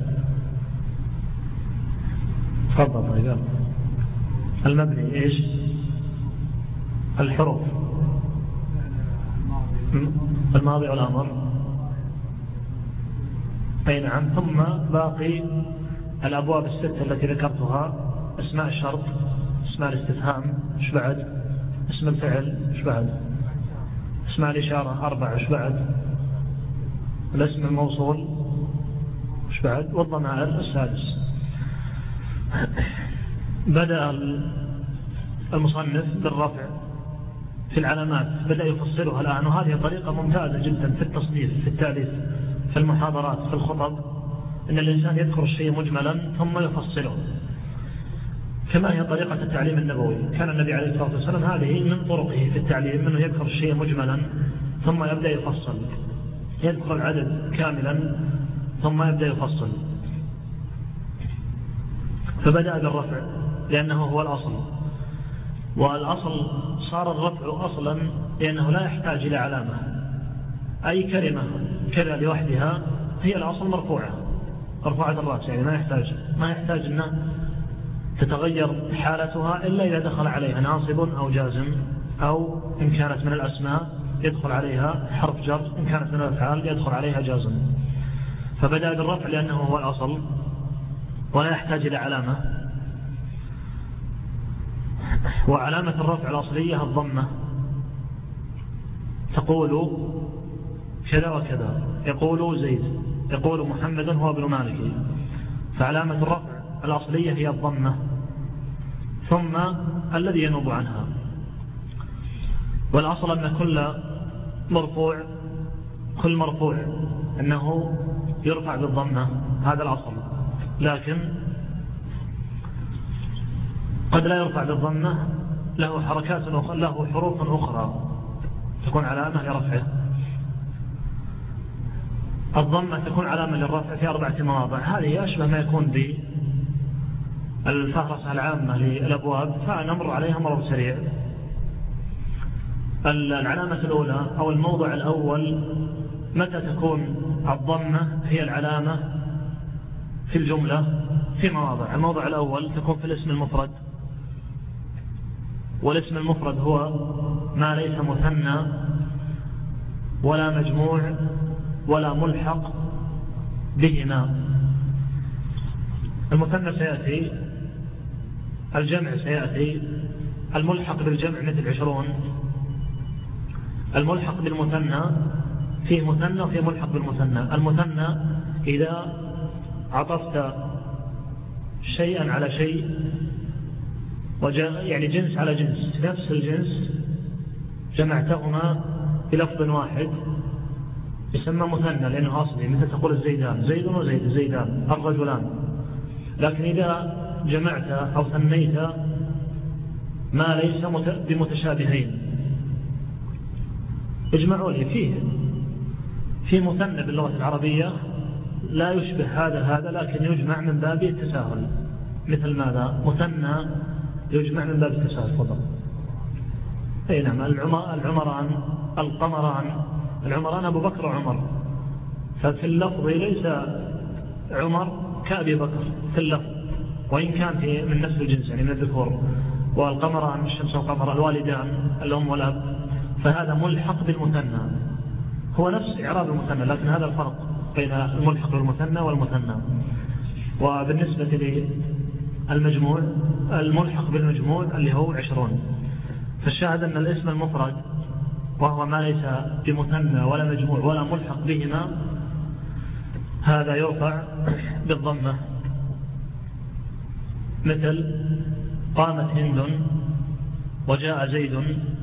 تفضل. طيب المبني إيش؟ الحروف الماضي والأمر أي نعم. ثم باقي الأبواب الستة التي ذكرتها: اسماء الشرط، اسماء الاستفهام، ايش بعد؟ اسم الفعل، ايش بعد؟ اسماء الإشارة أربعة، ايش بعد؟ الاسم الموصول، ايش بعد؟ والضمائر السادس. بدأ المصنف بالرفع في العلامات، بدأ يفصلها الآن، وهذه طريقة ممتازة جدا في التصنيف، في التأليف، في المحاضرات، في الخطب، إن الإنسان يذكر الشيء مجملا ثم يفصله، كما هي طريقة التعليم النبوي. كان النبي عليه الصلاة والسلام هذه من طرقه في التعليم، أنه يذكر الشيء مجملا ثم يبدأ يفصل، يذكر العدد كاملا ثم يبدأ يفصل. فبدأ بالرفع لأنه هو الأصل، والأصل صار الرفع أصلا لأنه لا يحتاج إلى علامة. أي كلمة كذا لوحدها هي الأصل مرفوعة، مرفوعة الرأس، يعني ما يحتاج ما يحتاج أن تتغير حالتها إلا إذا دخل عليها ناصب أو جازم، أو إن كانت من الأسماء يدخل عليها حرف جر، إن كانت من الأفعال يدخل عليها جازم. فبدأ بالرفع لأنه هو الأصل ولا يحتاج إلى علامة. وعلامة الرفع الأصلية الضمة، تقول كذا وكذا، يقول زيد، يقول محمد هو ابن مالك، فعلامة الرفع الأصلية هي الضمة ثم الذي ينوب عنها. والأصل أن كل مرفوع كل مرفوع أنه يرفع بالضمة، هذا الأصل، لكن قد لا يرفع بالضمة، له حركات أخرى، له حروف أخرى تكون علامة لرفعه. الضمة تكون علامة للرفع في أربعة مواضع، هذه أشبه ما يكون بالفهرسة العامة للأبواب، فنمر عليها مرور سريع. العلامة الأولى أو الموضع الأول، متى تكون الضمة هي العلامة في الجملة؟ في مواضع. الموضع الأول تكون في الاسم المفرد، والاسم المفرد هو ما ليس مثنى ولا مجموع ولا ملحق بهما. المثنى سيأتي، الجمع سيأتي، الملحق بالجمع مثل عشرون. الملحق بالمثنى فيه مثنى وفيه ملحق بالمثنى. المثنى إذا عطفت شيئا على شيء، يعني جنس على جنس، نفس الجنس جمعتهما بلفظ واحد يسمى مثنى لأنه أصلي، مثل تقول الزيدان، زيد وزيد، زيدان، الرجلان. لكن إذا جمعت أو ثنيت ما ليس بمتشابهين، اجمعوا لي فيه في مثنى باللغة العربية لا يشبه هذا هذا، لكن يجمع من باب التساهل. مثل ماذا؟ مثنى يجمع من باب التساهل. فضل. أي نعم. العمران، القمران. العمران أبو بكر وعمر، ففي اللفظ ليس عمر كأبي بكر في اللفظ، وإن كان في من نفس الجنس يعني من الذكور. والقمران الشمس والقمر، الوالدان، الأم والأب، فهذا ملحق بالمثنى، هو نفس إعراب المثنى، لكن هذا الفرق بين الملحق بالمثنى والمثنى. وبالنسبة للمجموع، الملحق بالمجموع اللي هو عشرون. فالشاهد أن الاسم المفرد وهو ما ليس بمثنى ولا مجموع ولا ملحق بهما، هذا يرفع بالضمة. مثل قامت هند وجاء زيد،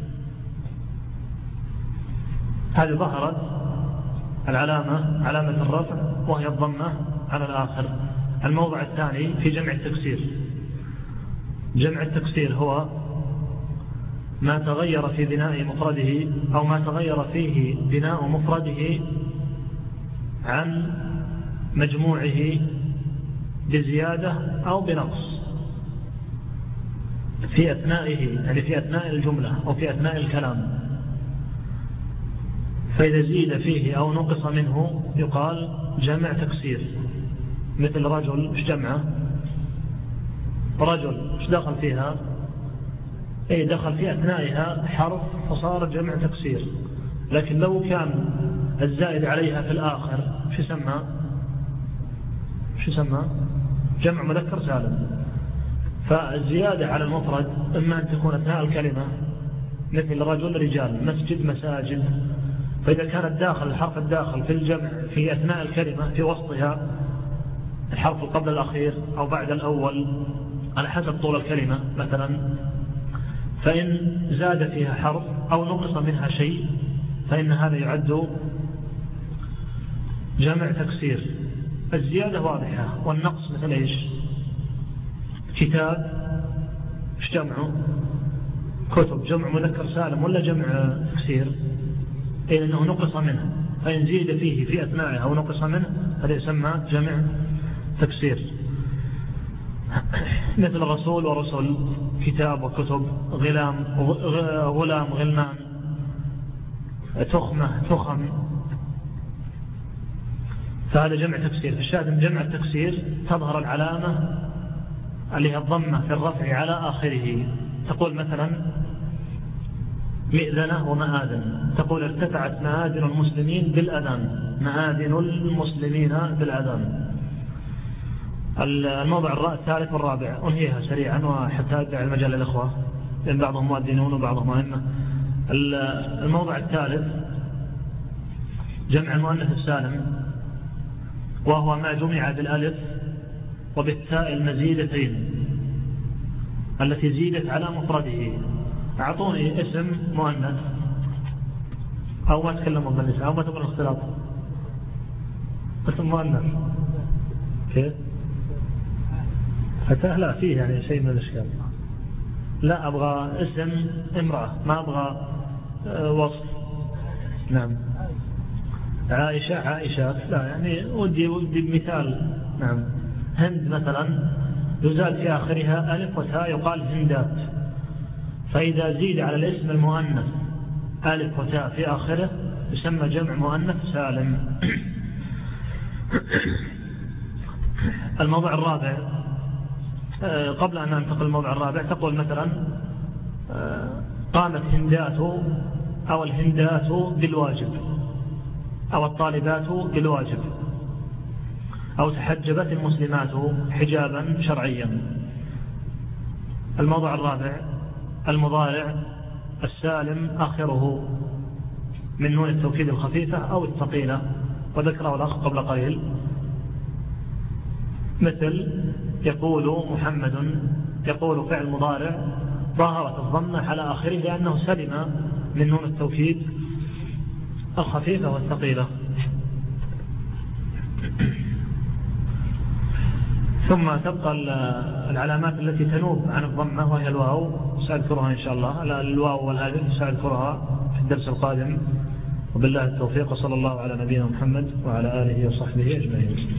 هذه ظهرت العلامة، علامة الرفع، وهي الضمة على الآخر. الموضع الثاني في جمع التكسير. جمع التكسير هو ما تغير في بناء مفرده أو ما تغير فيه بناء مفرده عن مجموعه بزيادة أو بنقص في أثنائه، يعني في أثناء الجملة أو في أثناء الكلام. فإذا زيد فيه أو نقص منه يقال جمع تكسير. مثل رجل، ايش جمعه؟ رجل، ايش دخل فيها؟ اي دخل في أثنائها حرف فصار جمع تكسير. لكن لو كان الزائد عليها في الآخر شو يسمى؟ شو يسمى؟ جمع مذكر سالم. فالزيادة على المفرد إما أن تكون أثناء الكلمة مثل رجل رجال، مسجد مساجد. فإذا كان الداخل الحرف الداخل في الجمع في أثناء الكلمة في وسطها الحرف قبل الأخير أو بعد الأول على حسب طول الكلمة مثلا، فإن زاد فيها حرف أو نقص منها شيء فإن هذا يعد جمع تكسير. الزيادة واضحة، والنقص مثل إيش؟ كتاب إيش جمعه؟ كتب. جمع مذكر سالم ولا جمع تكسير؟ إيه أنه نقص منه، فإن زيد فيه في أثناءه أو نقص منه هذا يسمى جمع تكسير. مثل رسول ورسل، كتاب وكتب، غلام غلام غلمان، تخمة تخم، فهذا جمع تكسير. في الشاهد جمع التكسير تظهر العلامة اللي هي الضمة في الرفع على آخره. تقول مثلا مئذنة ومآذن، تقول ارتفعت مآذن المسلمين بالأذان، مآذن المسلمين بالأذان. الموضع الثالث والرابع أنهيها سريعا وحتى أدعي المجال للإخوة لأن بعضهم مؤذنون وبعضهم أئمة. الموضع الثالث جمع المؤنث السالم، وهو ما جمع بالألف وبالتاء المزيدتين التي زيدت على مفرده. أعطوني اسم مؤنث أو ما تكلموا بالنساء أو ما تقول اختلاط، اسم مؤنث كيف؟ حتى لا فيه يعني شيء من الاشكال. لا أبغى اسم امرأة، ما أبغى وصف. نعم عائشة عائشات، لا يعني ودي ودي بمثال. نعم هند مثلا يزال في آخرها ألف وتاء يقال هندات. فإذا زيد على الاسم المؤنث ألف وتاء في آخره يسمى جمع مؤنث سالم. الموضوع الرابع، قبل أن ننتقل الموضوع الرابع، تقول مثلا قامت هندات أو الهندات بالواجب أو الطالبات بالواجب، أو تحجبت المسلمات حجابا شرعيا. الموضوع الرابع المضارع السالم آخره من نون التوكيد الخفيفة أو الثقيلة، وذكره الأخ قبل قليل، مثل يقول محمد، يقول فعل مضارع ظاهرة الضمة على آخره لأنه سلم من نون التوكيد الخفيفة والثقيلة. ثم تبقى العلامات التي تنوب عن الضمة وهي الواو، سأذكرها إن شاء الله. الواو والالف سأذكرها في الدرس القادم، وبالله التوفيق، وصلى الله على نبينا محمد وعلى آله وصحبه أجمعين.